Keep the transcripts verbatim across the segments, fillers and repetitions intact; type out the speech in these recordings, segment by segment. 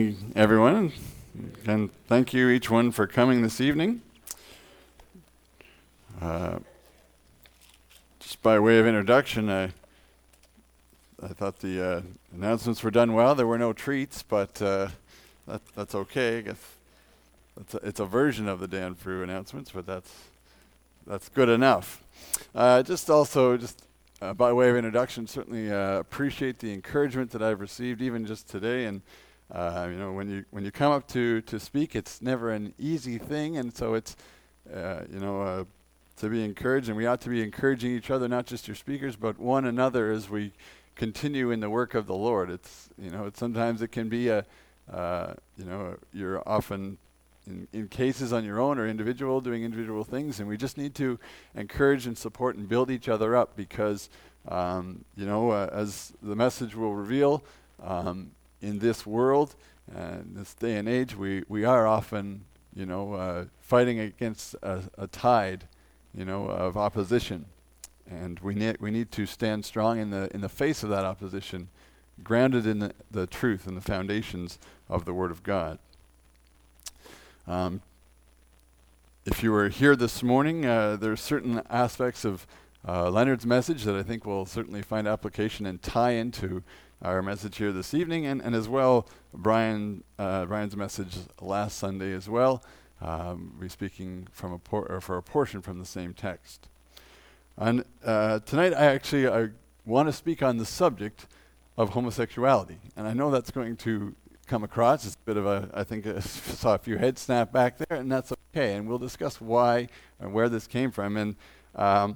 Everyone, and thank you each one for coming this evening. Uh, just by way of introduction, I I thought the uh, announcements were done well. There were no treats, but uh, that, that's okay. I guess that's a, it's a version of the Dan Frew announcements, but that's that's good enough. Uh, just also, just uh, by way of introduction, certainly uh, appreciate the encouragement that I've received, even just today, and. Uh, you know, when you when you come up to, to speak, it's never an easy thing, and so it's, uh, you know, uh, to be encouraged, and we ought to be encouraging each other, not just your speakers, but one another as we continue in the work of the Lord. It's, you know, it's sometimes it can be a, uh, you know, you're often in, in cases on your own or individual doing individual things, and we just need to encourage and support and build each other up because, um, you know, uh, as the message will reveal. Um, In this world, uh, in this day and age, we, we are often, you know, uh, fighting against a, a tide, you know, of opposition, and we need we need to stand strong in the in the face of that opposition, grounded in the, the truth and the foundations of the Word of God. Um, if you were here this morning, uh, there are certain aspects of uh, Leonard's message that I think will certainly find application and tie into our message here this evening, and, and as well, Brian uh, Brian's message last Sunday as well. Um, we're speaking from a por- or for a portion from the same text. And uh, tonight, I actually I want to speak on the subject of homosexuality, and I know that's going to come across. It's a bit of a I think I saw a few heads snap back there, and that's okay. And we'll discuss why and where this came from. And um,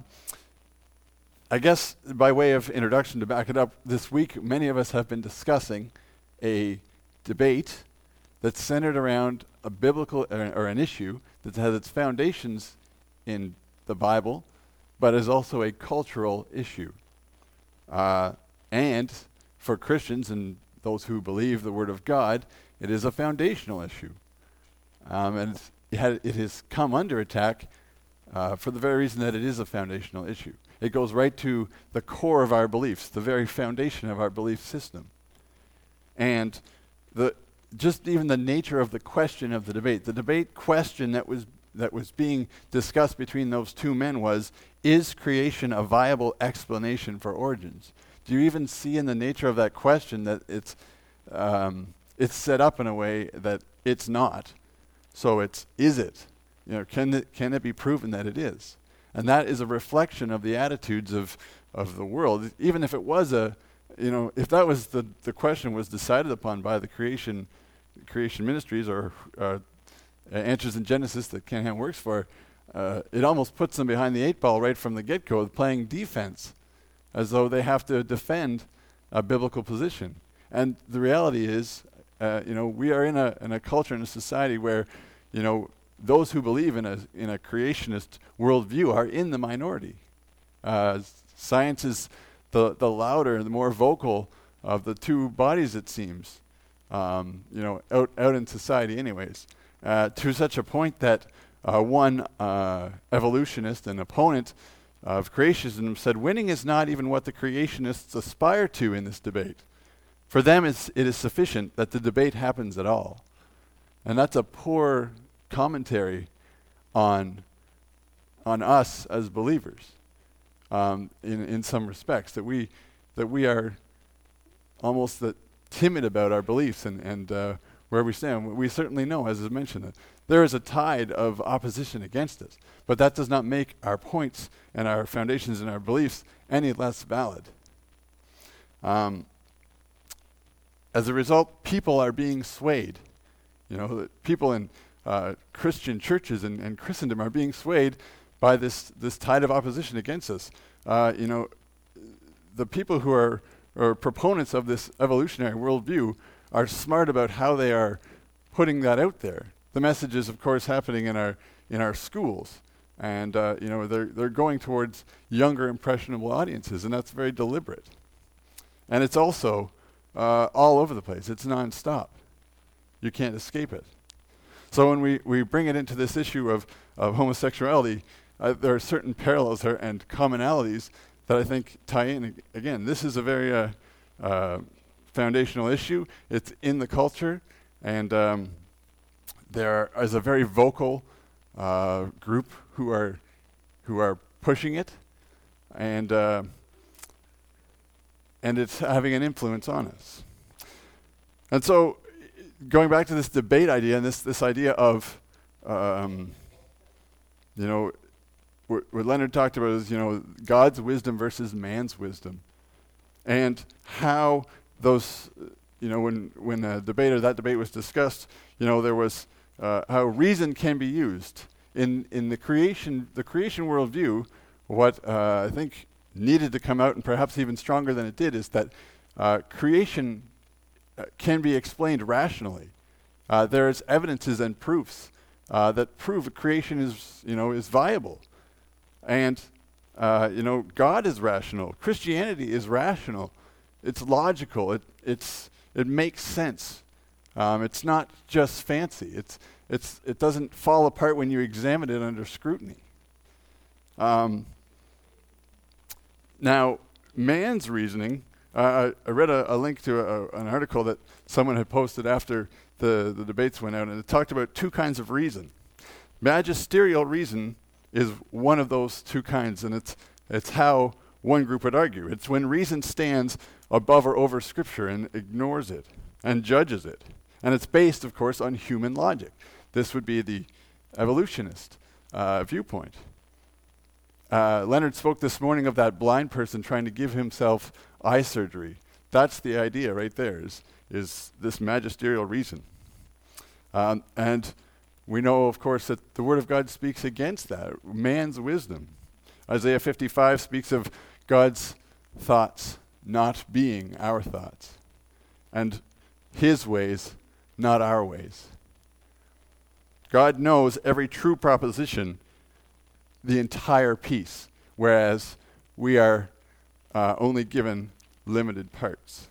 I guess by way of introduction to back it up, this week many of us have been discussing a debate that's centered around a biblical or, or an issue that has its foundations in the Bible, but is also a cultural issue. Uh, and for Christians and those who believe the Word of God, it is a foundational issue. Um, and it, had, it has come under attack uh, for the very reason that it is a foundational issue. It goes right to the core of our beliefs, the very foundation of our belief system. And the just even the nature of the question of the debate, the debate question that was that was being discussed between those two men was, is creation a viable explanation for origins? Do you even see in the nature of that question that it's um, it's set up in a way that it's not? So it's, is it? You know, can it, can it be proven that it is? And that is a reflection of the attitudes of, of the world. Even if it was a, you know, if that was the, the question was decided upon by the creation creation ministries or uh, Answers in Genesis that Ken Ham works for, uh, it almost puts them behind the eight ball right from the get-go, playing defense, as though they have to defend a biblical position. And the reality is, uh, you know, we are in a in a culture, in a society where, you know, those who believe in a in a creationist worldview are in the minority. Uh, science is the the louder, the more vocal of the two bodies, it seems. Um, you know, out out in society, anyways, uh, to such a point that uh, one uh, evolutionist and opponent of creationism said, "Winning is not even what the creationists aspire to in this debate. For them, it's, it is sufficient that the debate happens at all," and that's a poor commentary on on us as believers, um, in in some respects, that we that we are almost that timid about our beliefs and and uh, where we stand. We certainly know, as is mentioned, that there is a tide of opposition against us, but that does not make our points and our foundations and our beliefs any less valid. Um, as a result, people are being swayed. You know, people in Uh, Christian churches and, and Christendom are being swayed by this this tide of opposition against us. Uh, you know, the people who are, are proponents of this evolutionary worldview are smart about how they are putting that out there. The message is, of course, happening in our in our schools, and uh, you know they're they're going towards younger, impressionable audiences, and that's very deliberate. And it's also uh, all over the place. It's nonstop. You can't escape it. So when we, we bring it into this issue of, of homosexuality, uh, there are certain parallels there and commonalities that I think tie in. Again, this is a very uh, uh, foundational issue. It's in the culture. And um, there is a very vocal uh, group who are who are pushing it, and uh, and it's having an influence on us. And so, going back to this debate idea and this this idea of, um, you know, what, what Leonard talked about is, you know, God's wisdom versus man's wisdom, and how those, you know, when when a debate or that debate was discussed, you know, there was uh, how reason can be used in in the creation the creation worldview. What uh, I think needed to come out, and perhaps even stronger than it did, is that uh, creation uh, can be explained rationally. Uh, there's evidences and proofs uh, that prove creation is, you know, is viable, and uh, you know, God is rational. Christianity is rational. It's logical. It it's it makes sense. Um, it's not just fancy. It's it's it doesn't fall apart when you examine it under scrutiny. Um, now, man's reasoning. Uh, I, I read a, a link to a, an article that someone had posted after the, the debates went out, and it talked about two kinds of reason. Magisterial reason is one of those two kinds, and it's it's how one group would argue. It's when reason stands above or over Scripture and ignores it and judges it. And it's based, of course, on human logic. This would be the evolutionist uh, viewpoint. Uh, Leonard spoke this morning of that blind person trying to give himself eye surgery. That's the idea right there, is, is this magisterial reason. Um, and we know, of course, that the Word of God speaks against that, man's wisdom. Isaiah fifty-five speaks of God's thoughts not being our thoughts, and His ways not our ways. God knows every true proposition, the entire piece, whereas we are uh, only given limited parts.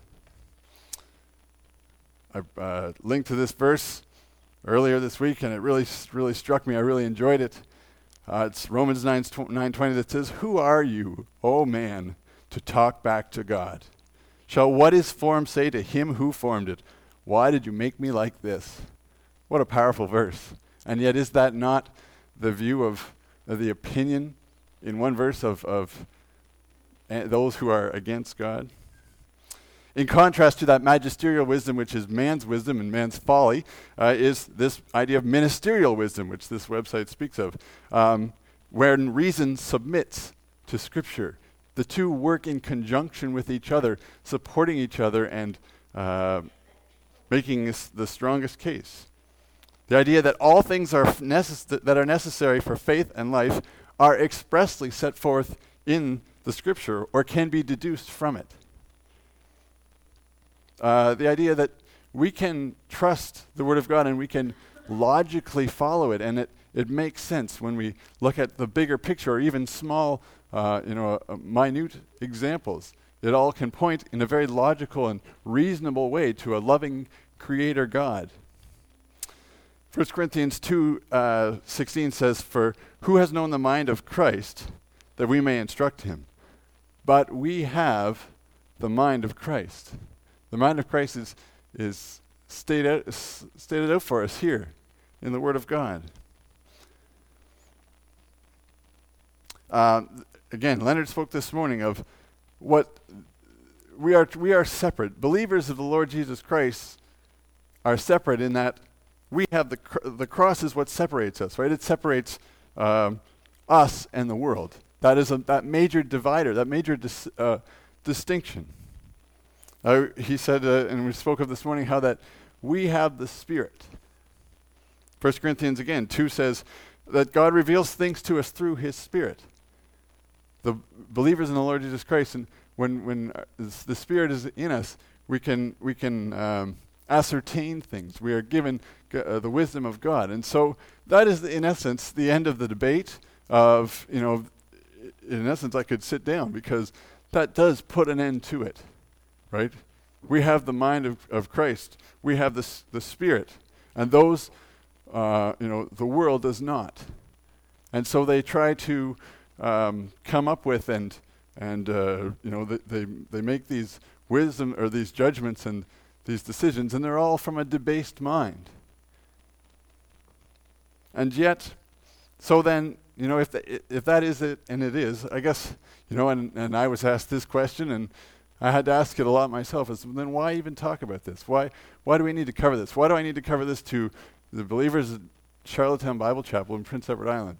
I uh, linked to this verse earlier this week, and it really, really struck me. I really enjoyed it. Uh, it's Romans nine twenty that says, "Who are you, O man, to talk back to God? Shall what is formed say to him who formed it, why did you make me like this?" What a powerful verse. And yet, is that not the view of, of the opinion in one verse of, of uh, those who are against God? In contrast to that magisterial wisdom, which is man's wisdom and man's folly, uh, is this idea of ministerial wisdom, which this website speaks of, um, wherein reason submits to Scripture. The two work in conjunction with each other, supporting each other and uh, making this the strongest case. The idea that all things are f- necess- that are necessary for faith and life are expressly set forth in the Scripture or can be deduced from it. Uh, the idea that we can trust the Word of God and we can logically follow it, and it, it makes sense when we look at the bigger picture or even small, uh, you know, uh, minute examples. It all can point in a very logical and reasonable way to a loving Creator God. First Corinthians two uh, sixteen says, "For who has known the mind of Christ, that we may instruct him? But we have the mind of Christ." The mind of Christ is, is stated, out, is stated out for us here in the Word of God. Um, again, Leonard spoke this morning of what we are. We are separate. Believers of the Lord Jesus Christ are separate in that we have the cr- the cross is what separates us, right? It separates um, us and the world. That is a, that major divider, that major dis, uh, distinction. Uh, he said, uh, and we spoke of this morning, how that we have the Spirit. First Corinthians, again, two says that God reveals things to us through His Spirit. The believers in the Lord Jesus Christ, and when when uh, the Spirit is in us, we can we can um, ascertain things. We are given g- uh, the wisdom of God, and so that is, in essence, the end of the debate. Of you know, in essence, I could sit down because that does put an end to it. Right? We have the mind of, of Christ. We have the s- the Spirit, and those, uh, you know, the world does not. And so they try to um, come up with and and uh, you know th- they they make these wisdom or these judgments, and these decisions, and they're all from a debased mind. And yet, so then, you know, if the, if that is it, and it is, I guess, you know, and, and I was asked this question, and I had to ask it a lot myself, is then why even talk about this? Why why do we need to cover this? Why do I need to cover this to the believers at Charlottetown Bible Chapel in Prince Edward Island?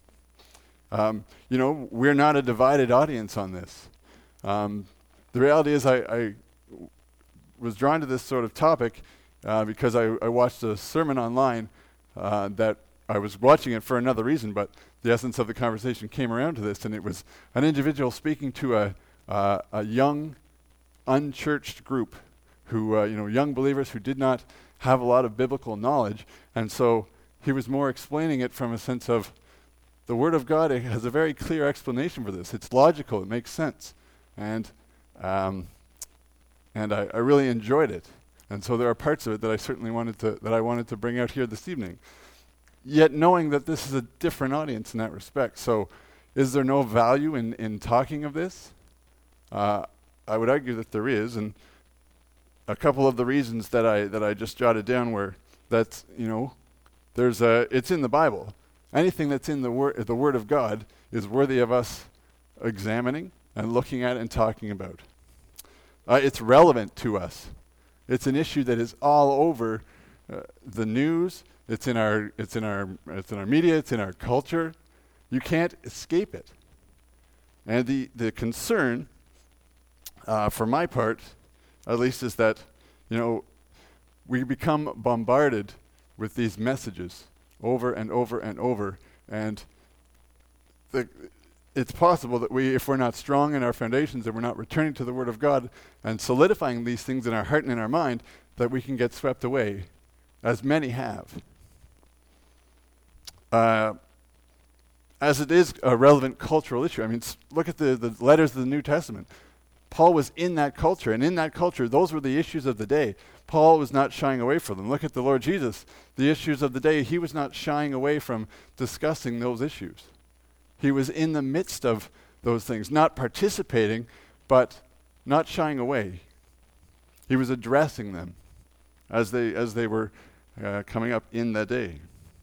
Um, you know, we're not a divided audience on this. Um, the reality is I, I was drawn to this sort of topic uh, because I, I watched a sermon online uh, that I was watching it for another reason, but the essence of the conversation came around to this, and it was an individual speaking to a, uh, a young, unchurched group who, uh, you know, young believers who did not have a lot of biblical knowledge, and so he was more explaining it from a sense of the Word of God has a very clear explanation for this. It's logical. It makes sense. And um, and I, I really enjoyed it. And so there are parts of it that I certainly wanted to that I wanted to bring out here this evening. Yet knowing that this is a different audience in that respect. So is there no value in, in talking of this? Uh, I would argue that there is, and a couple of the reasons that I that I just jotted down were that, you know, there's a it's in the Bible. Anything that's in the word the Word of God is worthy of us examining and looking at and talking about. Uh, it's relevant to us. It's an issue that is all over uh, the news. It's in our it's in our it's in our media. It's in our culture. You can't escape it. And the the concern, uh, for my part, at least, is that, you know, we become bombarded with these messages over and over and over, and the, it's possible that we, if we're not strong in our foundations and we're not returning to the Word of God and solidifying these things in our heart and in our mind, that we can get swept away, as many have. Uh, as it is a relevant cultural issue. I mean, s- look at the, the letters of the New Testament. Paul was in that culture, and in that culture, those were the issues of the day. Paul was not shying away from them. Look at the Lord Jesus. The issues of the day, he was not shying away from discussing those issues. He was in the midst of those things, not participating, but not shying away. He was addressing them as they as they were uh, coming up in that day.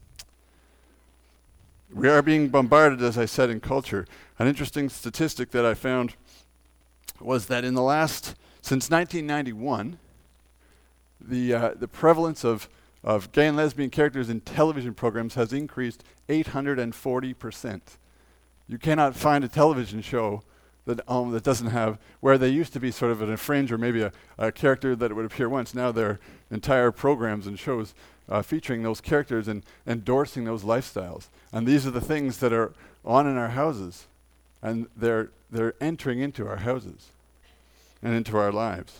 We are being bombarded, as I said, in culture. An interesting statistic that I found was that in the last, since nineteen ninety-one, the uh, the prevalence of, of gay and lesbian characters in television programs has increased eight hundred forty percent. You cannot find a television show that um, that doesn't have, where they used to be sort of an fringe or maybe a, a character that would appear once. Now there are entire programs and shows uh, featuring those characters and endorsing those lifestyles. And these are the things that are on in our houses. And they're they're entering into our houses and into our lives.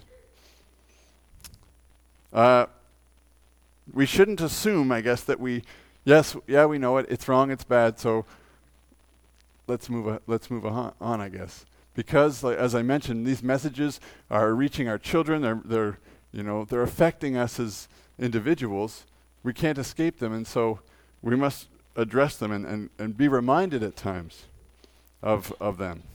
Uh, we shouldn't assume, I guess, that we, yes, yeah, we know it. It's wrong. It's bad. So let's move. A, let's move on, on. I guess, because, like, as I mentioned, these messages are reaching our children. They're, they're, you know, they're affecting us as individuals. We can't escape them, and so we must address them and, and, and be reminded at times of of them.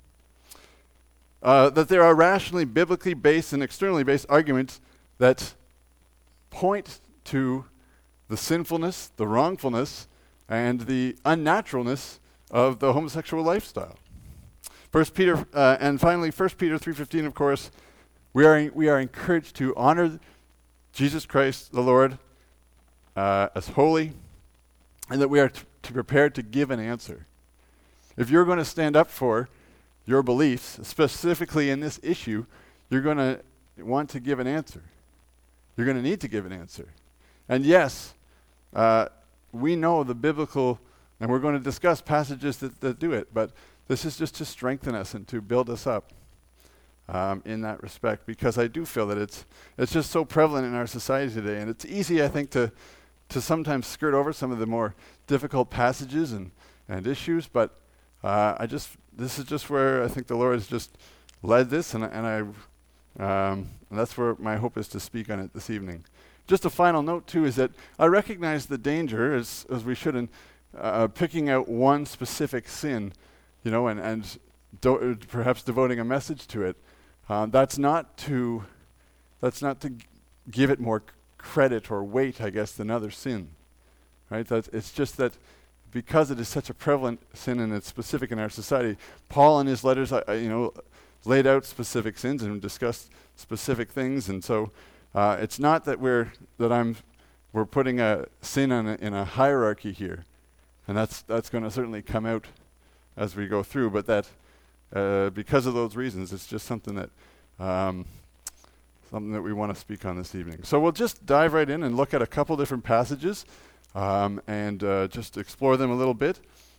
Uh, that there are rationally, biblically based and externally based arguments that point to the sinfulness, the wrongfulness, and the unnaturalness of the homosexual lifestyle. First Peter, uh, and finally, First Peter three fifteen. Of course, we are we are encouraged to honor Jesus Christ, the Lord, uh, as holy, and that we are t- to prepared to give an answer. If you're going to stand up for your beliefs, specifically in this issue, you're going to want to give an answer. You're going to need to give an answer. And yes, uh, we know the biblical, and we're going to discuss passages that, that do it, but this is just to strengthen us and to build us up um, in that respect, because I do feel that it's it's just so prevalent in our society today, and it's easy, I think, to to sometimes skirt over some of the more difficult passages and, and issues, but uh, I just this is just where I think the Lord has just led this, and, and I um, and that's where my hope is to speak on it this evening. Just a final note too is that I recognize the danger, as as we should, in uh, picking out one specific sin, you know, and and do, perhaps devoting a message to it. Um, that's not to that's not to give it more c- credit or weight, I guess, than other sin. Right? That's, it's just that because it is such a prevalent sin and it's specific in our society, Paul in his letters, uh, you know, laid out specific sins and discussed specific things, and so uh, it's not that we're that I'm we're putting a sin on a, in a hierarchy here, and that's that's going to certainly come out as we go through. But that uh, because of those reasons, it's just something that um, something that we want to speak on this evening. So we'll just dive right in and look at a couple different passages. Um, and uh, just explore them a little bit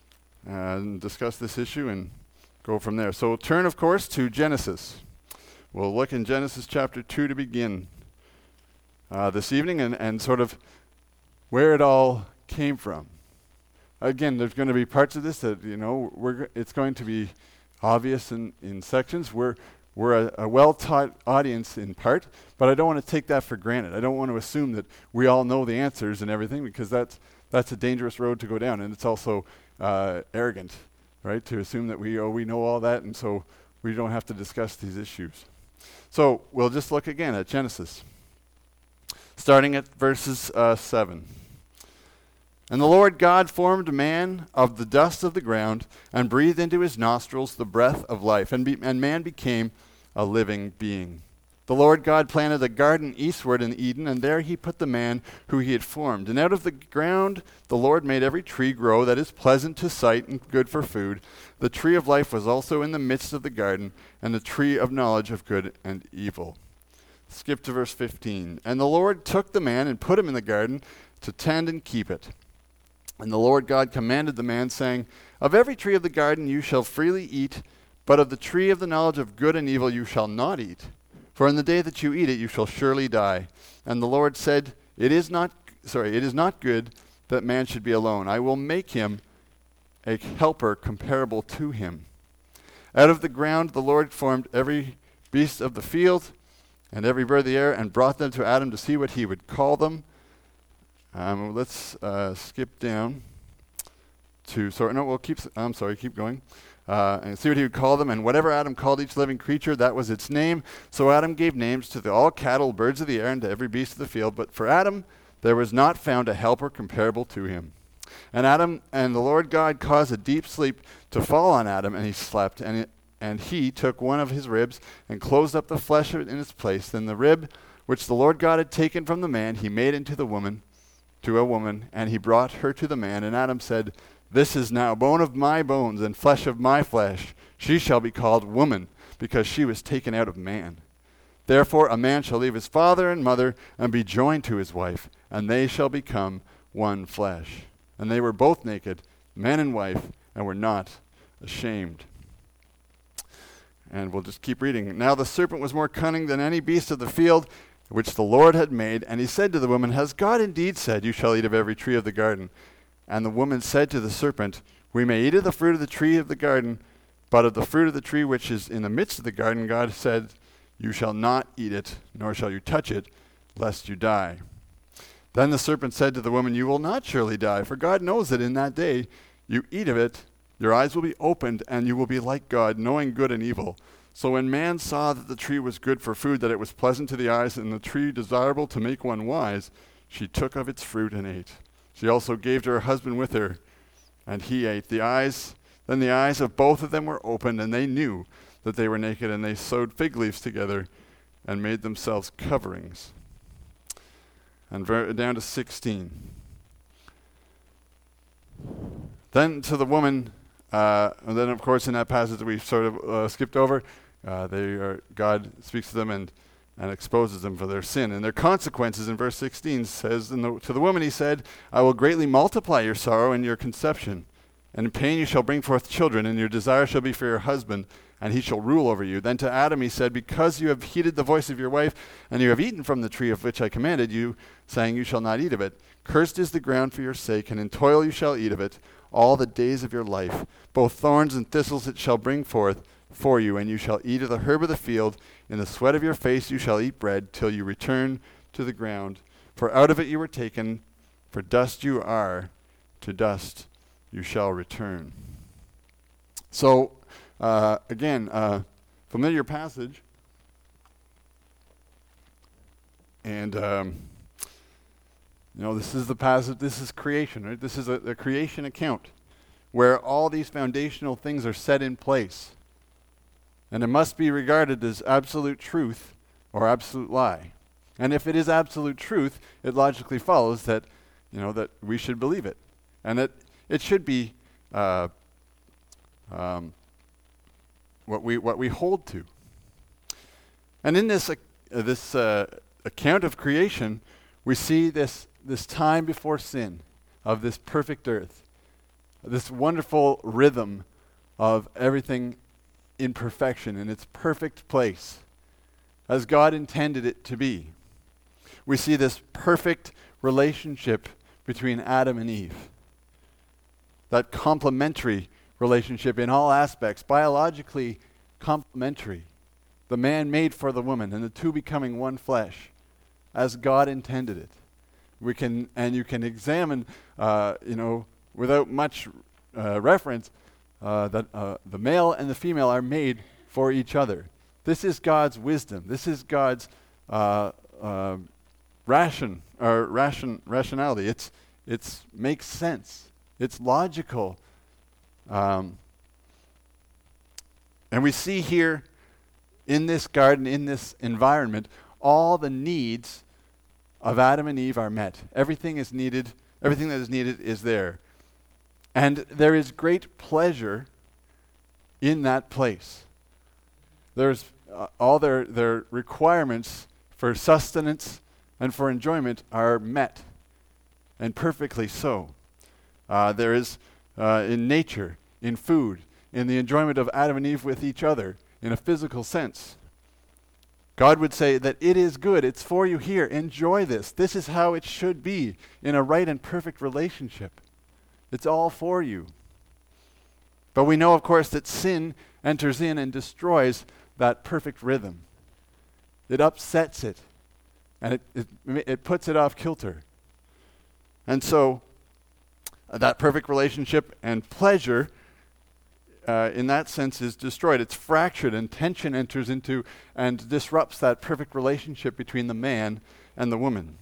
and discuss this issue and go from there. So we'll turn, of course, to Genesis. We'll look in Genesis chapter two to begin uh, this evening and, and sort of where it all came from. Again, there's going to be parts of this that, you know, we're g- it's going to be obvious in, in sections. We're We're a, a well-taught audience in part, but I don't want to take that for granted. I don't want to assume that we all know the answers and everything, because that's that's a dangerous road to go down, and it's also uh, arrogant, right, to assume that we oh we know all that, and so we don't have to discuss these issues. So we'll just look again at Genesis, starting at verses uh, seven. And the Lord God formed man of the dust of the ground and breathed into his nostrils the breath of life, and, be, and man became a living being. The Lord God planted a garden eastward in Eden, and there he put the man who he had formed. And out of the ground the Lord made every tree grow that is pleasant to sight and good for food. The tree of life was also in the midst of the garden, and the tree of knowledge of good and evil. Skip to verse fifteen. And the Lord took the man and put him in the garden to tend and keep it. And the Lord God commanded the man, saying, Of every tree of the garden you shall freely eat, but of the tree of the knowledge of good and evil you shall not eat. For in the day that you eat it you shall surely die. And the Lord said, It is not sorry, it is not good that man should be alone. I will make him a helper comparable to him. Out of the ground the Lord formed every beast of the field and every bird of the air, and brought them to Adam to see what he would call them. Um, let's uh, skip down to, sorry, no, we'll keep, I'm sorry, keep going. Uh, and see what he would call them. And whatever Adam called each living creature, that was its name. So Adam gave names to the, all cattle, birds of the air, and to every beast of the field. But for Adam, there was not found a helper comparable to him. And Adam, and the Lord God caused a deep sleep to fall on Adam, and he slept. And, it, and he took one of his ribs and closed up the flesh of it in its place. Then the rib which the Lord God had taken from the man, he made into the woman, to a woman, and he brought her to the man. And Adam said, This is now bone of my bones and flesh of my flesh. She shall be called woman, because she was taken out of man. Therefore a man shall leave his father and mother and be joined to his wife, and they shall become one flesh. And they were both naked, man and wife, and were not ashamed. And we'll just keep reading. Now the serpent was more cunning than any beast of the field which the Lord had made. And he said to the woman, Has God indeed said, You shall eat of every tree of the garden? And the woman said to the serpent, We may eat of the fruit of the tree of the garden, but of the fruit of the tree which is in the midst of the garden, God said, You shall not eat it, nor shall you touch it, lest you die. Then the serpent said to the woman, You will not surely die, for God knows that in that day you eat of it, your eyes will be opened, and you will be like God, knowing good and evil. So when man saw that the tree was good for food, that it was pleasant to the eyes, and the tree desirable to make one wise, she took of its fruit and ate. She also gave to her husband with her, and he ate. The eyes, then the eyes of both of them were opened, and they knew that they were naked, and they sewed fig leaves together and made themselves coverings. And ver- down to sixteen. Then to the woman, uh, and then of course in that passage that we sort of uh, skipped over, uh, they are, God speaks to them and, and exposes them for their sin. And their consequences in verse sixteen says, in the, to the woman he said, I will greatly multiply your sorrow and your conception. And in pain you shall bring forth children, and your desire shall be for your husband, and he shall rule over you. Then to Adam he said, Because you have heeded the voice of your wife, and you have eaten from the tree of which I commanded you, saying, You shall not eat of it. Cursed is the ground for your sake, and in toil you shall eat of it all the days of your life. Both thorns and thistles it shall bring forth for you, and you shall eat of the herb of the field. In the sweat of your face you shall eat bread, till you return to the ground. For out of it you were taken, for dust you are, to dust you shall return. So, uh, again, uh, familiar passage. And, um, you know, this is the passage, this is creation, right? This is a, a creation account where all these foundational things are set in place. And it must be regarded as absolute truth or absolute lie. And if it is absolute truth, it logically follows that, you know, that we should believe it. And that it should be uh, um, what we what we hold to. And in this uh, this uh, account of creation, we see this this time before sin of this perfect earth, this wonderful rhythm of everything in perfection, in its perfect place, as God intended it to be. We see this perfect relationship between Adam and Eve, that complementary relationship in all aspects, biologically complementary, the man made for the woman, and the two becoming one flesh, as God intended it. We can, and you can examine, uh, you know, without much uh, reference, uh, that uh, the male and the female are made for each other. This is God's wisdom. This is God's uh, uh, ration or ration rationality. It's it's makes sense. It's logical, um, and we see here in this garden, in this environment, all the needs of Adam and Eve are met. Everything is needed. Everything that is needed is there. And there is great pleasure in that place. There's uh, all their, their requirements for sustenance and for enjoyment are met, and perfectly so. Uh, there is uh, in nature, in food, in the enjoyment of Adam and Eve with each other, in a physical sense. God would say that it is good, it's for you here, enjoy this. This is how it should be in a right and perfect relationship. It's all for you. But we know, of course, that sin enters in and destroys that perfect rhythm. It upsets it, and it, it, it puts it off kilter. And so, uh, that perfect relationship and pleasure, uh, in that sense, is destroyed. It's fractured, and tension enters into and disrupts that perfect relationship between the man and the woman.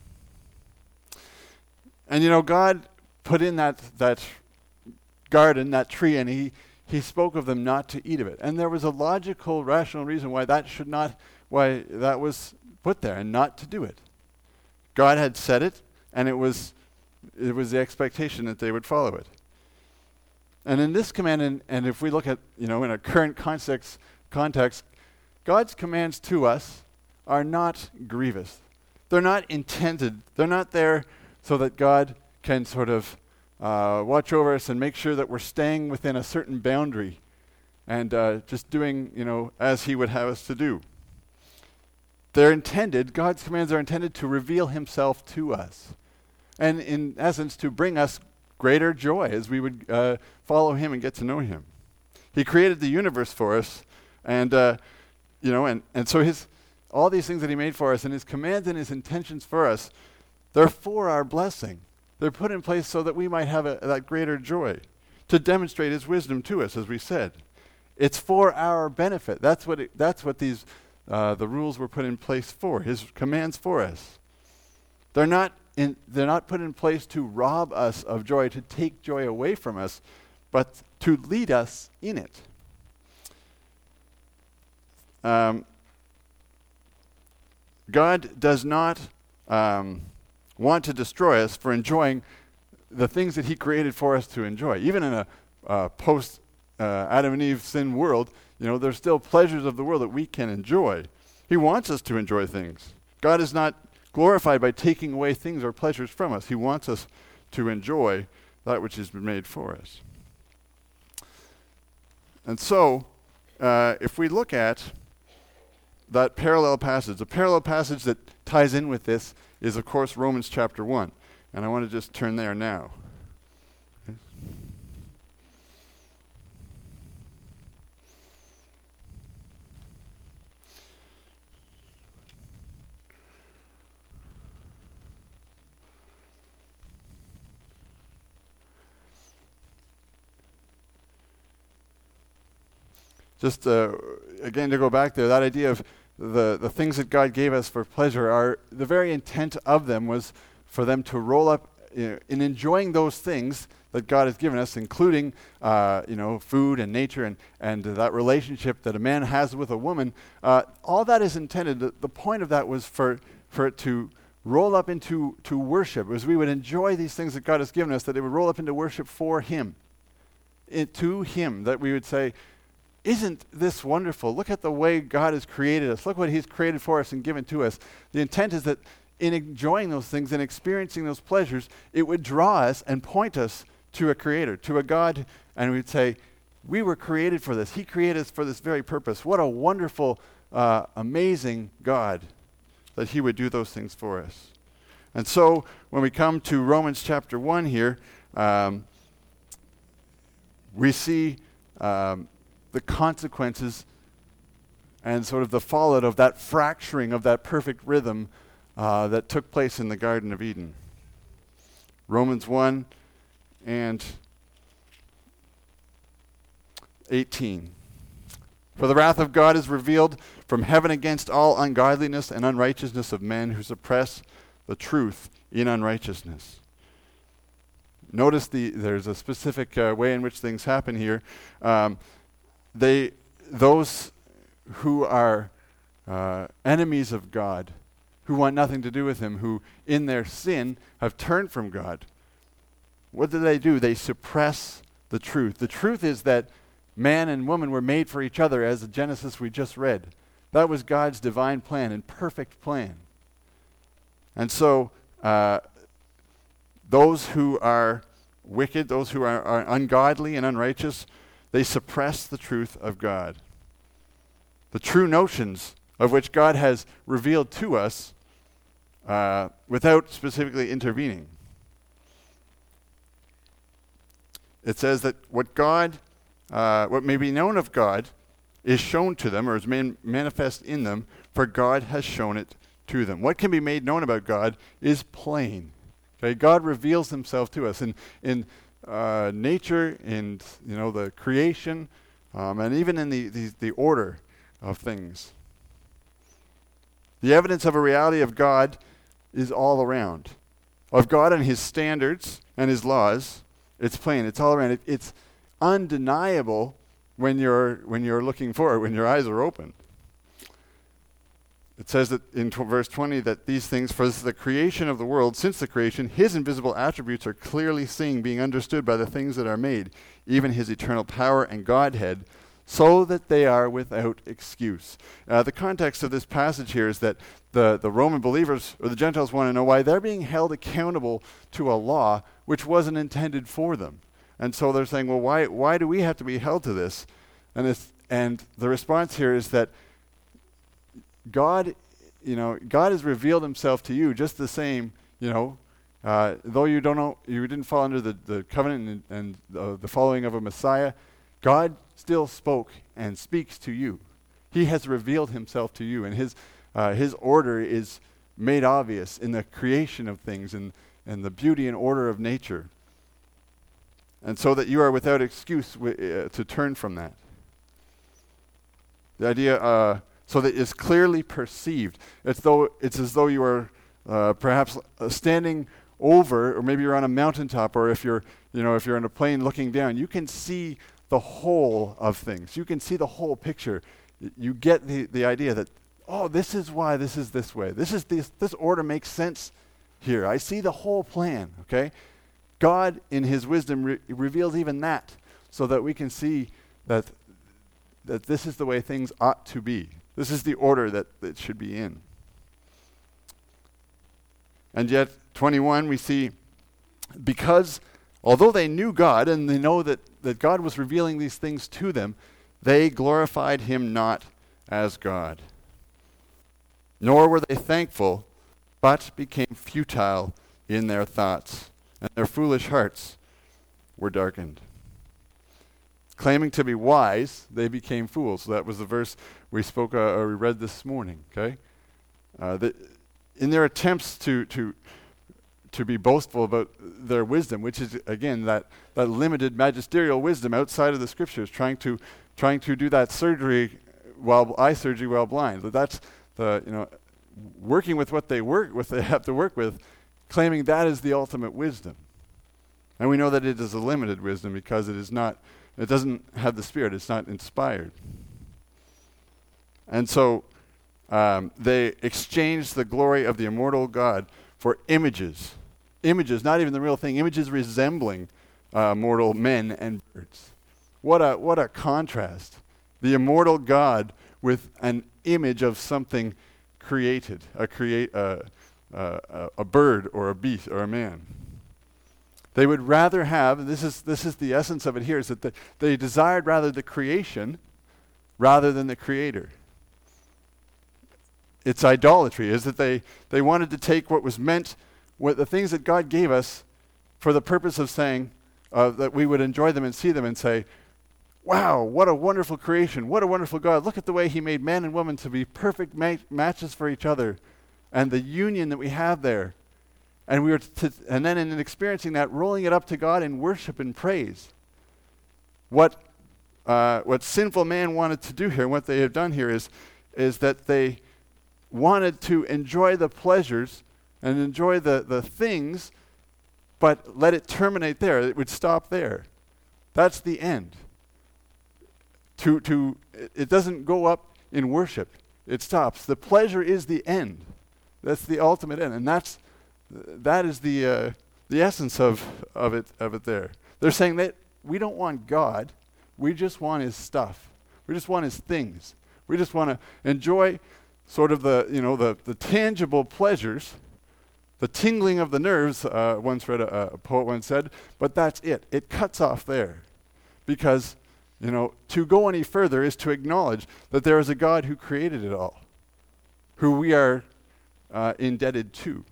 And you know, God put in that that garden, that tree, and he, he spoke of them not to eat of it. And there was a logical, rational reason why that should not, why that was put there, and not to do it. God had said it, and it was it was the expectation that they would follow it. And in this command, and, and if we look at, you know, in a current context, context, God's commands to us are not grievous. They're not intended. They're not there so that God can sort of uh, watch over us and make sure that we're staying within a certain boundary and uh, just doing, you know, as he would have us to do. They're intended, God's commands are intended to reveal himself to us. And in essence, to bring us greater joy as we would uh, follow him and get to know him. He created the universe for us, and uh, you know, and, and so his all these things that he made for us, and his commands and his intentions for us, they're for our blessing. They're put in place so that we might have a, that greater joy, to demonstrate his wisdom to us, as we said. It's for our benefit. That's what it, that's what these uh, the rules were put in place for. His commands for us. They're not in, they're not put in place to rob us of joy, to take joy away from us, but to lead us in it. Um, God does not um, want to destroy us for enjoying the things that he created for us to enjoy. Even in a uh, post uh, Adam and Eve sin world, you know, there's still pleasures of the world that we can enjoy. He wants us to enjoy things. God is not glorified by taking away things or pleasures from us. He wants us to enjoy that which has been made for us. And so, uh, if we look at that parallel passage, the parallel passage that ties in with this is, of course, Romans chapter one. And I want to just turn there now. Okay. Just, uh, again, to go back there, that idea of the, the things that God gave us for pleasure, are the very intent of them was for them to roll up, you know, in enjoying those things that God has given us, including uh, you know, food and nature and, and uh, that relationship that a man has with a woman. Uh, all that is intended. The, the point of that was for, for it to roll up into to worship. As we would enjoy these things that God has given us, that it would roll up into worship for Him, it, to Him, that we would say, isn't this wonderful? Look at the way God has created us. Look what He's created for us and given to us. The intent is that in enjoying those things and experiencing those pleasures, it would draw us and point us to a Creator, to a God, and we'd say, we were created for this. He created us for this very purpose. What a wonderful, uh, amazing God that He would do those things for us. And so when we come to Romans chapter one here, um, we see um, the consequences and sort of the fallout of that fracturing of that perfect rhythm uh, that took place in the Garden of Eden. Romans one and eighteen. For the wrath of God is revealed from heaven against all ungodliness and unrighteousness of men who suppress the truth in unrighteousness. Notice the there's a specific uh, way in which things happen here. Um, they those who are uh, enemies of God, who want nothing to do with Him, who in their sin have turned from God, what do they do? They suppress the truth. The truth is that man and woman were made for each other, as the Genesis we just read. That was God's divine plan and perfect plan. And so uh, those who are wicked, those who are, are ungodly and unrighteous, they suppress the truth of God. The true notions of which God has revealed to us uh, without specifically intervening. It says that what God, uh, what may be known of God is shown to them, or is man- manifest in them, for God has shown it to them. What can be made known about God is plain. Okay, God reveals Himself to us in in uh, nature, in you know the creation, um, and even in the, the the order of things. The evidence of a reality of God is all around, of God and His standards and His laws. It's plain. It's all around. It, it's undeniable when you're when you're looking for it, when your eyes are open. It says that in tw- verse twenty that these things, for the creation of the world, since the creation, His invisible attributes are clearly seen, being understood by the things that are made, even His eternal power and Godhead, so that they are without excuse. Uh, the context of this passage here is that the, the Roman believers, or the Gentiles, want to know why they're being held accountable to a law which wasn't intended for them. And so they're saying, well, why why do we have to be held to this? And it's, and the response here is that God, you know, God has revealed Himself to you just the same, you know, uh, though you don't know, you didn't fall under the, the covenant and, and uh, the following of a Messiah, God still spoke and speaks to you. He has revealed Himself to you, and His uh, His order is made obvious in the creation of things and, and the beauty and order of nature. And so that you are without excuse w- uh, to turn from that. The idea, uh, so that it's clearly perceived. It's though it's as though you are uh, perhaps uh, standing over, or maybe you're on a mountaintop, or if you're, you know, if you're in a plane looking down, you can see the whole of things. You can see the whole picture. Y- you get the, the idea that, oh, this is why this is this way. This is this this order makes sense here. I see the whole plan. Okay, God in His wisdom re- reveals even that, so that we can see that that this is the way things ought to be. This is the order that it should be in. And yet, twenty-one, we see, because although they knew God and they know that, that God was revealing these things to them, they glorified Him not as God. Nor were they thankful, but became futile in their thoughts, and their foolish hearts were darkened. Claiming to be wise, they became fools. So that was the verse we spoke, uh, or we read this morning. Okay, uh, the, in their attempts to to to be boastful about their wisdom, which is again that that limited magisterial wisdom outside of the Scriptures, trying to trying to do that surgery while eye surgery while blind. But that's the, you know, working with what they work with, they have to work with, claiming that is the ultimate wisdom. And we know that it is a limited wisdom because it is not, it doesn't have the Spirit, it's not inspired. And so um, they exchanged the glory of the immortal God for images. Images, not even the real thing, images resembling uh, mortal men and birds. What a what a contrast. The immortal God with an image of something created, a create uh, uh, a bird or a beast or a man. They would rather have, and this is this is the essence of it here, is that the, they desired rather the creation rather than the creator. It's idolatry, is that they, they wanted to take what was meant, what the things that God gave us for the purpose of saying uh, that we would enjoy them and see them and say, wow, what a wonderful creation, what a wonderful God. Look at the way he made man and woman to be perfect ma- matches for each other and the union that we have there. And we were to, and then in experiencing that, rolling it up to God in worship and praise. What uh, what sinful man wanted to do here, and what they have done here is, is that they wanted to enjoy the pleasures and enjoy the, the things, but let it terminate there. It would stop there. That's the end. To to it doesn't go up in worship. It stops. The pleasure is the end. That's the ultimate end, and that's that is the uh, the essence of of it of it. There, they're saying that we don't want God. We just want His stuff. We just want His things. We just want to enjoy sort of the you know the the tangible pleasures, the tingling of the nerves. Uh, once read a, a poet once said, but that's it. It cuts off there, because you know to go any further is to acknowledge that there is a God who created it all, who we are uh, indebted to.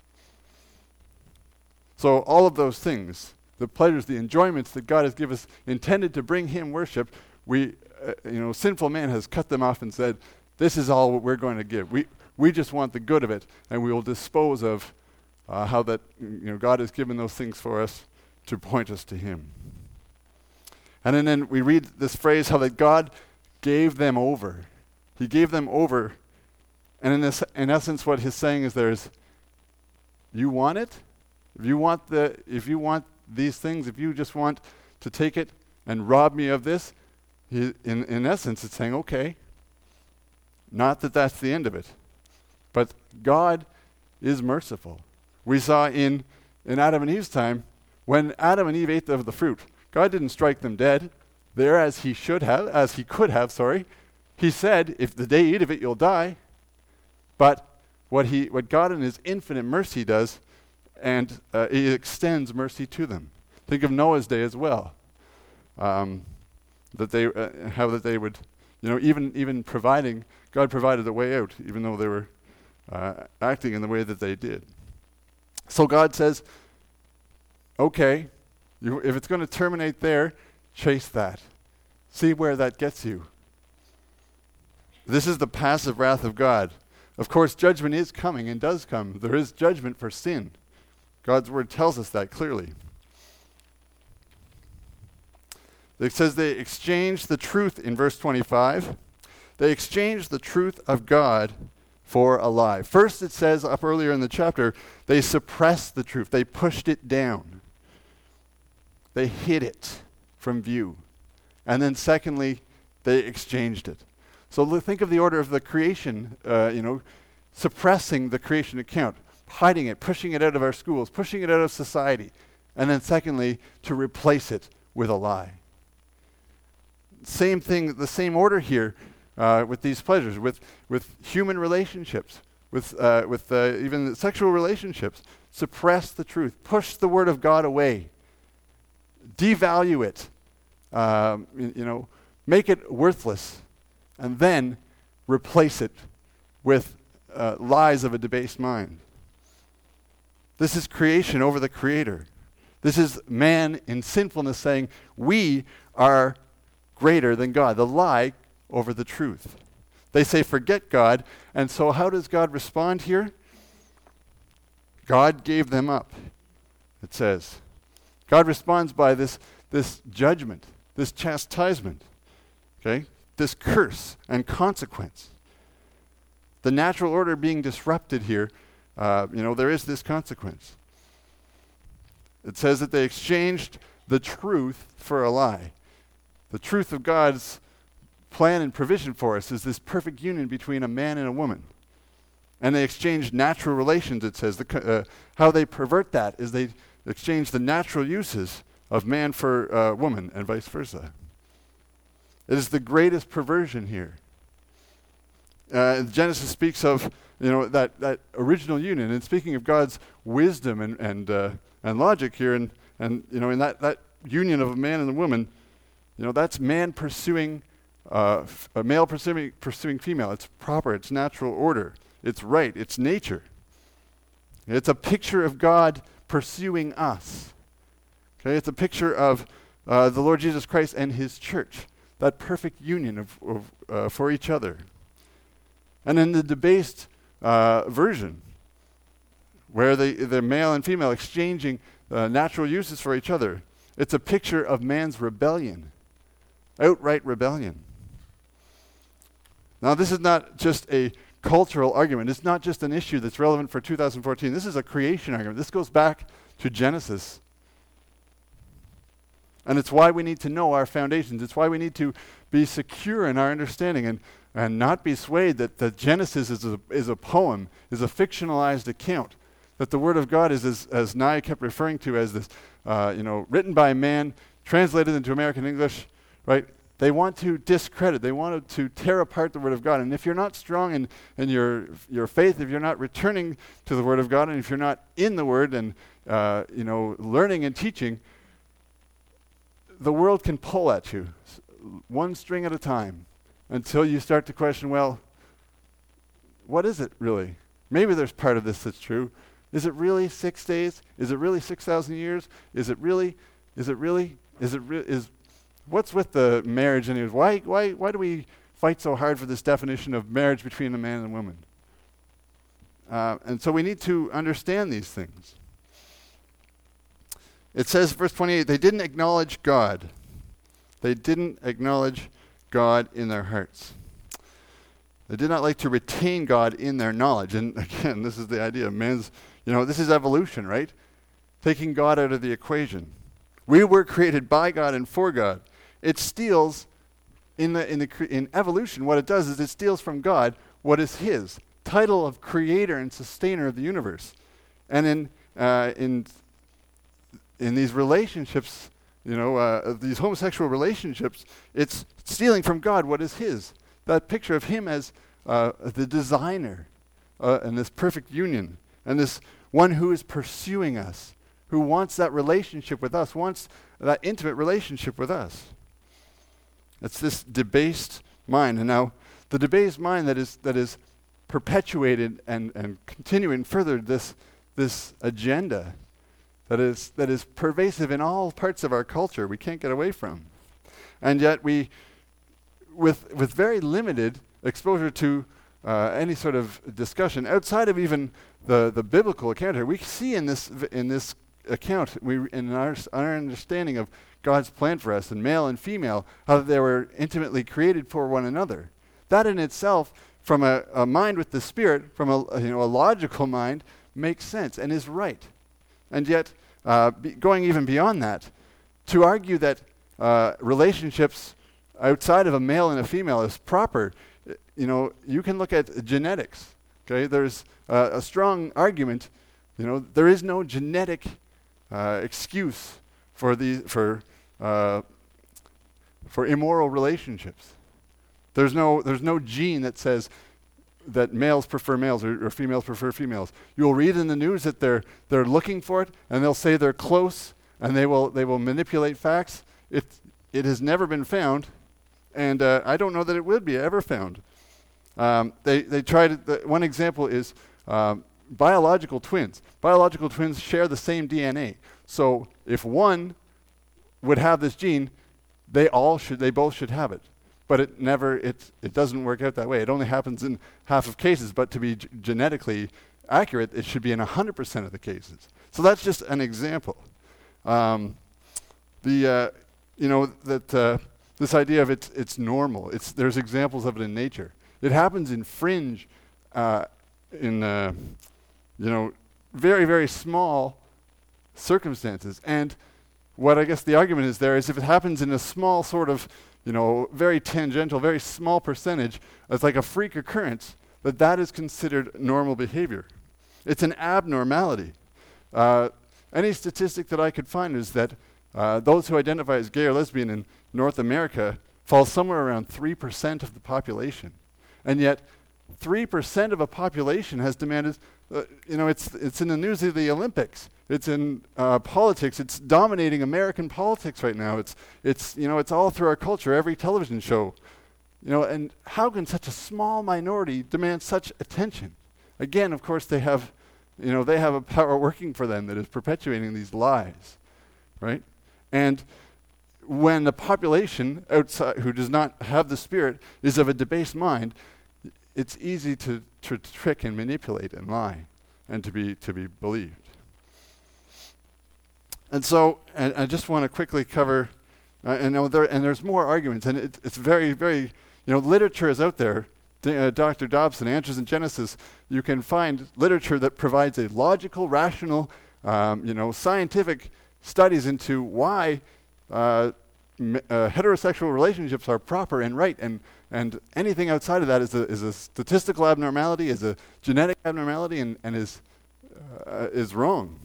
So all of those things, the pleasures, the enjoyments that God has given us, intended to bring Him worship, we, uh, you know, sinful man has cut them off and said, this is all what we're going to give. We we just want the good of it, and we will dispose of uh, how that, you know, God has given those things for us to point us to Him. And then, then we read this phrase, how that God gave them over. He gave them over. And in this, in essence, what He's saying is there's, you want it? If you want the, if you want these things, if you just want to take it and rob me of this, he, in, in essence, it's saying, okay, not that that's the end of it, but God is merciful. We saw in, in Adam and Eve's time, when Adam and Eve ate of the fruit, God didn't strike them dead there as He should have, as He could have, sorry. He said, if the day you eat of it, you'll die. But what he, what God in His infinite mercy does, and uh, He extends mercy to them. Think of Noah's day as well. Um, that they, uh, how that they would, you know, even even providing, God provided a way out, even though they were uh, acting in the way that they did. So God says, okay, you, if it's going to terminate there, chase that. See where that gets you. This is the passive wrath of God. Of course, judgment is coming and does come. There is judgment for sin. God's word tells us that clearly. It says they exchanged the truth in verse twenty-five. They exchanged the truth of God for a lie. First, it says up earlier in the chapter, they suppressed the truth. They pushed it down. They hid it from view. And then secondly, they exchanged it. So l- think of the order of the creation, uh, you know, suppressing the creation account, hiding it, pushing it out of our schools, pushing it out of society. And then secondly, to replace it with a lie. Same thing, the same order here uh, with these pleasures, with, with human relationships, with, uh, with uh, even sexual relationships. Suppress the truth. Push the word of God away. Devalue it. Um, you, you know, make it worthless. And then replace it with uh, lies of a debased mind. This is creation over the Creator. This is man in sinfulness saying, we are greater than God. The lie over the truth. They say, forget God. And so how does God respond here? God gave them up, it says. God responds by this, this judgment, this chastisement. Okay? this curse and consequence. The natural order being disrupted here, uh, you know, there is this consequence. It says that they exchanged the truth for a lie. The truth of God's plan and provision for us is this perfect union between a man and a woman. And they exchanged natural relations, it says. The, uh, how they pervert that is they exchange the natural uses of man for uh, woman and vice versa. It is the greatest perversion here. Uh, Genesis speaks of, you know, that, that original union, and speaking of God's wisdom and and uh, and logic here, and and you know, in that, that union of a man and a woman, you know, that's man pursuing uh, f- a male pursuing pursuing female. It's proper. It's natural order. It's right. It's nature. It's a picture of God pursuing us. Okay, it's a picture of uh, the Lord Jesus Christ and His church. That perfect union of, of uh, for each other. And in the debased uh, version, where the, the male and female exchanging uh, natural uses for each other, it's a picture of man's rebellion, outright rebellion. Now, this is not just a cultural argument. It's not just an issue that's relevant for two thousand fourteen. This is a creation argument. This goes back to Genesis. And it's why we need to know our foundations. It's why we need to be secure in our understanding and, and not be swayed that, that Genesis is a, is a poem, is a fictionalized account, that the Word of God is, as, as Nia kept referring to, as this, uh, you know, written by man, translated into American English, right? They want to discredit, they want to tear apart the Word of God. And if you're not strong in, in your, your faith, if you're not returning to the Word of God, and if you're not in the Word and, uh, you know, learning and teaching, the world can pull at you, one string at a time, until you start to question, well, what is it really? Maybe there's part of this that's true. Is it really six days? Is it really six thousand years? Is it really? Is it really? Is it re- is? What's with the marriage? And why why why do we fight so hard for this definition of marriage between a man and a woman? Uh, and so we need to understand these things. It says, verse twenty-eight, they didn't acknowledge God. They didn't acknowledge God in their hearts. They did not like to retain God in their knowledge. And again, this is the idea of man's, you know, this is evolution, right? Taking God out of the equation. We were created by God and for God. It steals, in the in the cre- in evolution, what it does is it steals from God what is His. Title of creator and sustainer of the universe. And in uh, in in these relationships, you know, uh, these homosexual relationships, it's stealing from God what is His. That picture of Him as uh, the designer uh, and this perfect union, and this one who is pursuing us, who wants that relationship with us, wants that intimate relationship with us. It's this debased mind. And now the debased mind that is that is perpetuated and, and continuing further this this agenda that is that is pervasive in all parts of our culture, we can't get away from. And yet we, with with very limited exposure to uh, any sort of discussion outside of even the, the biblical account here, we see in this in this account, we in our our understanding of God's plan for us, and male and female, how they were intimately created for one another. That in itself, from a, a mind with the Spirit, from a, a you know a logical mind, makes sense and is right. And yet, uh, be going even beyond that, to argue that uh, relationships outside of a male and a female is proper, you know, you can look at genetics. Okay, there's uh, a strong argument. You know, there is no genetic uh, excuse for the for uh, for immoral relationships. There's no there's no gene that says that males prefer males or, or females prefer females. You'll read in the news that they're they're looking for it, and they'll say they're close, and they will they will manipulate facts. It it has never been found, and uh, I don't know that it will be ever found. Um, they they tried. The, one example is um, biological twins. Biological twins share the same D N A. So if one would have this gene, they all should they both should have it. But it never, it, it doesn't work out that way. It only happens in half of cases, but to be g- genetically accurate, it should be in one hundred percent of the cases. So that's just an example. Um, the, uh, you know, that uh, This idea of it's it's normal. It's there's examples of it in nature. It happens in fringe, uh, in uh, you know, very very small circumstances. And what I guess the argument is there is if it happens in a small sort of, you know, very tangential, very small percentage, it's like a freak occurrence, that that is considered normal behavior. It's an abnormality. Uh, any statistic that I could find is that uh, those who identify as gay or lesbian in North America fall somewhere around three percent of the population. And yet, three percent of a population has demanded, uh, you know, it's it's in the news of the Olympics. It's in uh, politics. It's dominating American politics right now. It's, it's, you know, it's all through our culture, every television show. You know, and how can such a small minority demand such attention? Again, of course, they have, you know, they have a power working for them that is perpetuating these lies, right? And when the population outside who does not have the Spirit is of a debased mind, it's easy to, to trick and manipulate and lie, and to be to be believed. And so, and I just want to quickly cover, uh, and, know there, and there's more arguments, and it, it's very, very, you know, literature is out there. D- uh, Doctor Dobson, Answers in Genesis, you can find literature that provides a logical, rational, um, you know, scientific studies into why uh, m- uh, heterosexual relationships are proper and right, and and anything outside of that is a is a statistical abnormality, is a genetic abnormality, and and is uh, is wrong.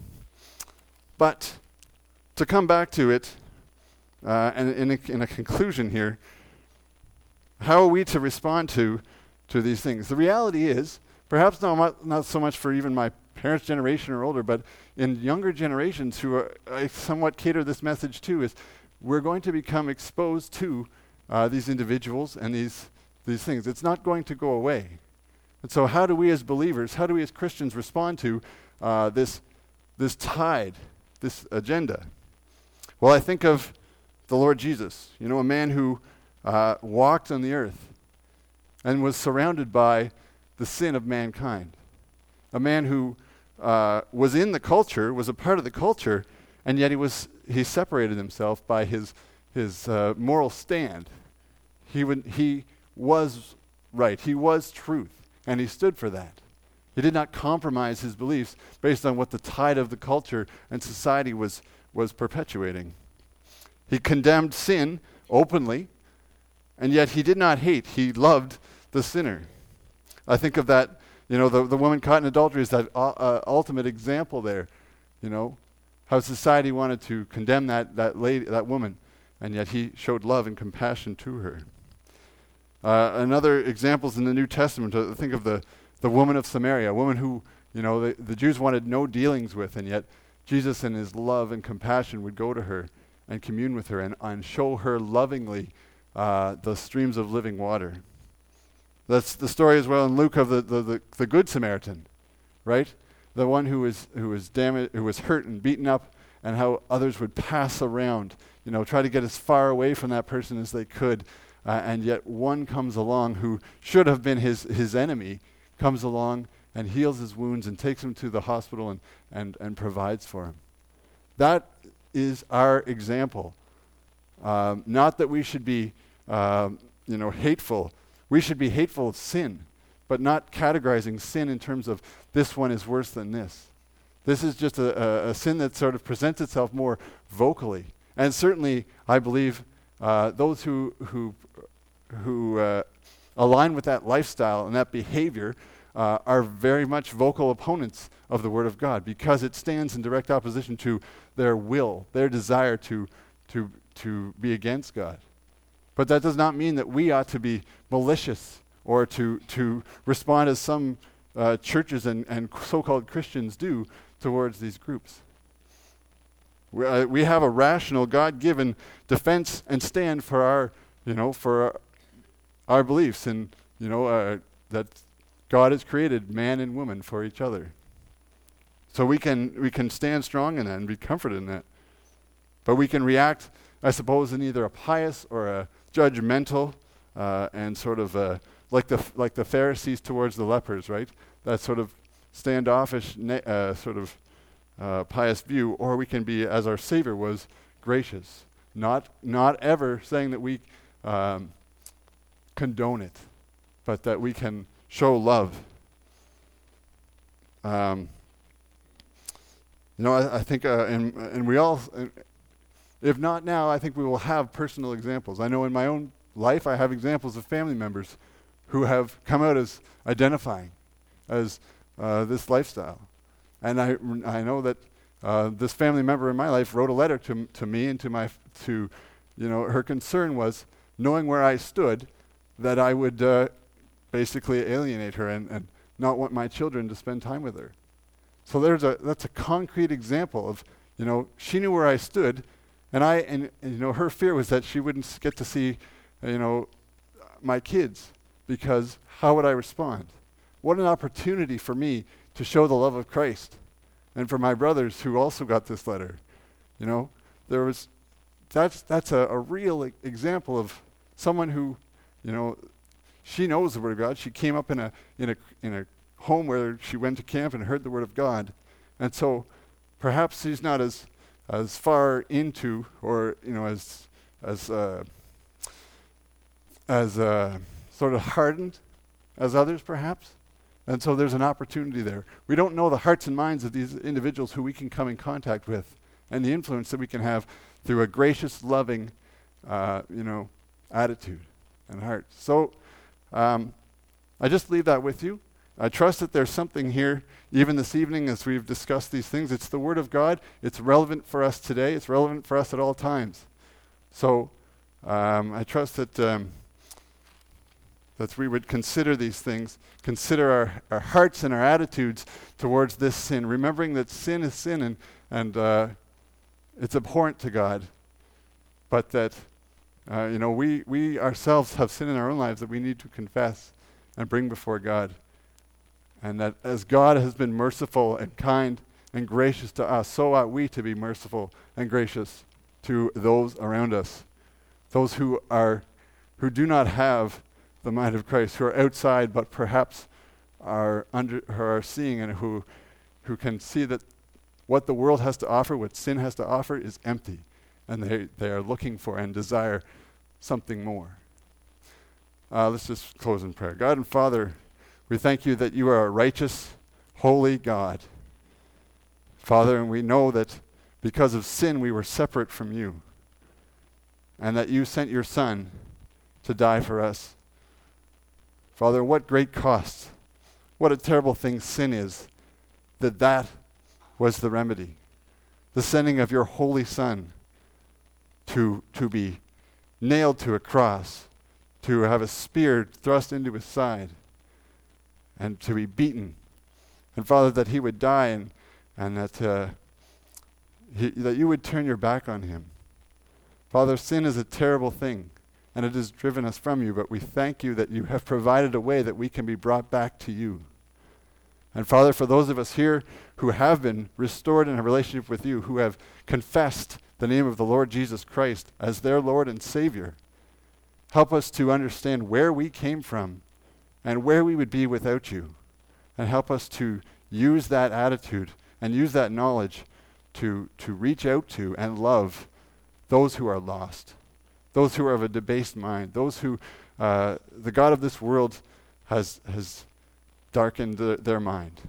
But to come back to it, uh, and in a, in a conclusion here, how are we to respond to to these things? The reality is, perhaps not mu- not so much for even my parents' generation or older, but in younger generations who are, I somewhat cater this message to, is we're going to become exposed to uh, these individuals and these these things. It's not going to go away. And so how do we as believers, how do we as Christians respond to uh, this this tide, this agenda? Well, I think of the Lord Jesus, you know, a man who uh, walked on the earth and was surrounded by the sin of mankind. A man who uh, was in the culture, was a part of the culture, and yet he was he separated himself by his his uh, moral stand. He would he was right. He was truth, and he stood for that. He did not compromise his beliefs based on what the tide of the culture and society was was perpetuating. He condemned sin openly, and yet he did not hate. He loved the sinner. I think of that, you know, the, the woman caught in adultery is that uh, uh, ultimate example there, you know, how society wanted to condemn that that lady, that woman, and yet he showed love and compassion to her. Uh, another example is in the New Testament. Uh, think of the, the woman of Samaria, a woman who, you know, the, the Jews wanted no dealings with, and yet Jesus in his love and compassion would go to her and commune with her and, and show her lovingly uh, the streams of living water. That's the story as well in Luke of the, the, the, the Good Samaritan, right? The one who was who was damaged, who was hurt and beaten up, and how others would pass around, you know, try to get as far away from that person as they could, uh, and yet one comes along who should have been his his enemy, comes along and heals his wounds and takes him to the hospital and and, and provides for him. That is our example. Um, not that we should be, um, you know, hateful. We should be hateful of sin, but not categorizing sin in terms of this one is worse than this. This is just a, a, a sin that sort of presents itself more vocally. And certainly, I believe uh, those who who who uh, align with that lifestyle and that behavior uh, are very much vocal opponents of the Word of God, because it stands in direct opposition to their will, their desire to to to be against God. But that does not mean that we ought to be malicious or to to respond as some uh, churches and, and so-called Christians do towards these groups. We, uh, we have a rational, God-given defense and stand for our, you know, for our, our beliefs, and you know uh, that God has created man and woman for each other. So we can we can stand strong in that and be comforted in that. But we can react, I suppose, in either a pious or a judgmental uh, and sort of uh, like the f- like the Pharisees towards the lepers, right? That sort of standoffish, na- uh, sort of uh, pious view, or we can be, as our Savior was, gracious, not not ever saying that we um, condone it, but that we can show love. Um, you know, I, I think, uh, and, and we all, uh, if not now, I think we will have personal examples. I know in my own life I have examples of family members who have come out as identifying as uh, this lifestyle. And I, I know that uh, this family member in my life wrote a letter to to me and to my, to, you know, her concern was knowing where I stood, that I would uh, basically alienate her and, and not want my children to spend time with her. So there's a that's a concrete example of, you know, she knew where I stood, and I and, and you know her fear was that she wouldn't get to see, you know, my kids, because how would I respond? What an opportunity for me to show the love of Christ, and for my brothers who also got this letter. You know, there was that's that's a, a real e- example of someone who, you know, she knows the Word of God. She came up in a in a in a home where she went to camp and heard the Word of God, and so perhaps she's not as as far into, or you know, as as uh, as uh, sort of hardened as others, perhaps. And so there's an opportunity there. We don't know the hearts and minds of these individuals who we can come in contact with, and the influence that we can have through a gracious, loving, uh, you know, attitude and heart. So um, I just leave that with you. I trust that there's something here, even this evening as we've discussed these things. It's the Word of God. It's relevant for us today. It's relevant for us at all times. So um, I trust that um, that we would consider these things, consider our, our hearts and our attitudes towards this sin, remembering that sin is sin, and, and uh, it's abhorrent to God, but that uh, you know we, we ourselves have sin in our own lives that we need to confess and bring before God. And that as God has been merciful and kind and gracious to us, so ought we to be merciful and gracious to those around us, those who are who do not have the mind of Christ, who are outside but perhaps are under, who are seeing, and who who can see that what the world has to offer, what sin has to offer, is empty, and they, they are looking for and desire something more. Uh, let's just close in prayer. God and Father, we thank you that you are a righteous, holy God. Father, and we know that because of sin we were separate from you, and that you sent your Son to die for us. Father, what great cost, what a terrible thing sin is, that that was the remedy. The sending of your holy Son to, to be nailed to a cross, to have a spear thrust into his side, and to be beaten. And Father, that he would die, and, and that, uh, he, that you would turn your back on him. Father, sin is a terrible thing, and it has driven us from you, but we thank you that you have provided a way that we can be brought back to you. And Father, for those of us here who have been restored in a relationship with you, who have confessed the name of the Lord Jesus Christ as their Lord and Savior, help us to understand where we came from and where we would be without you. And help us to use that attitude and use that knowledge to, to reach out to and love those who are lost, those who are of a debased mind, those who uh, the God of this world has has darkened the, their mind.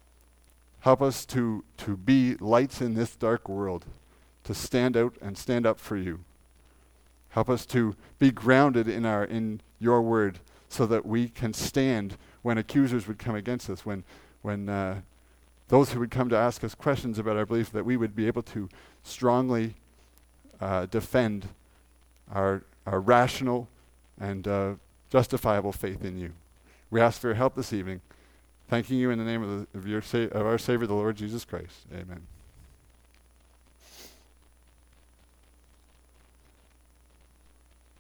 Help us to, to be lights in this dark world, to stand out and stand up for you. Help us to be grounded in our in your word, so that we can stand when accusers would come against us, when when uh, those who would come to ask us questions about our belief, that we would be able to strongly uh, defend our our rational and uh, justifiable faith in you. We ask for your help this evening, thanking you in the name of, the, of, your sa- of our Savior, the Lord Jesus Christ. Amen.